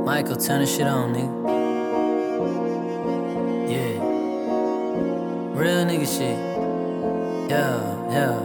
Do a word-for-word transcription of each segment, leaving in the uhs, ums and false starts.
Michael, turn the shit on, nigga. Yeah. Real nigga shit. Yeah, yeah.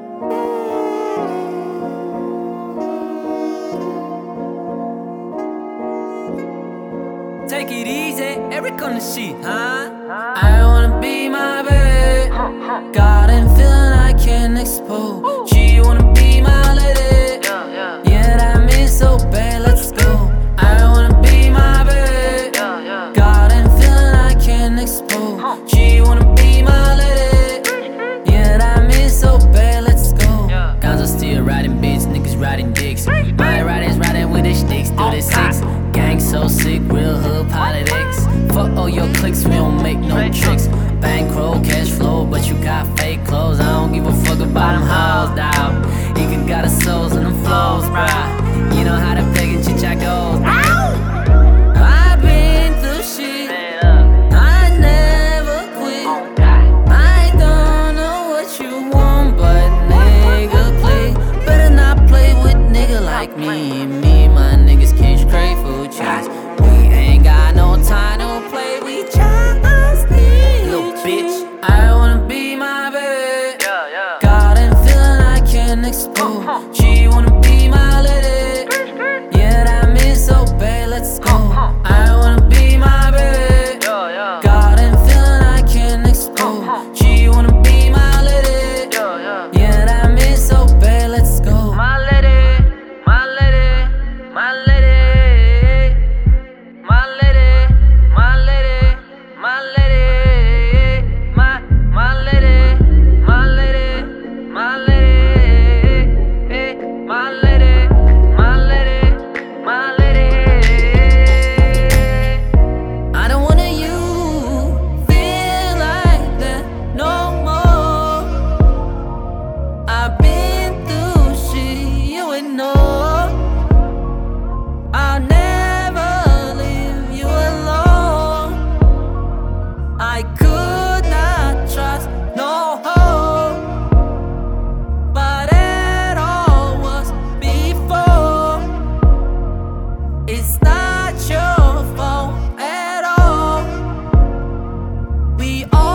Take it easy, Eric on the shit, huh? I wanna be my baby. Got a feeling I can't expose. She wanna be my lady. Yeah, that means so bad, let's go. I wanna be my baby. Got a feeling I can't expose. She wanna be my lady. Yeah, that means so bad, let's go. Guns are still riding bitch, niggas riding dicks. My riders riding with their sticks through the six. Gang so sick, real hood politics. Fuck all your clicks, we don't make no tricks. Bankroll, cash flow, but you got fake clothes. I don't give a fuck about them hoes, dawg. You can got the souls and them flows, bruh. You know how to pick and chit chat goes. I've been through shit, I never quit. I don't know what you want, but nigga play. Better not play with nigga like me. Me and my niggas can't straight food cheese. We ain't got no time to play, we just need little bitch. I wanna be my baby. Got a feeling I can't expose. She wanna be my lady. Yeah, that means so bad, let's go. I wanna be my baby. Got a feeling I can't expose. She wanna be my lady. Yeah, that means so bad, let's go. My lady, my lady, my lady, my lady, my lady, my lady, my my lady, my lady, my lady, eh, my lady, my lady, my lady. I don't wanna you feel like that no more. I've been through shit you would know. I'll never leave you alone. I could not trust no hope, but it all was before. It's not your fault at all. We all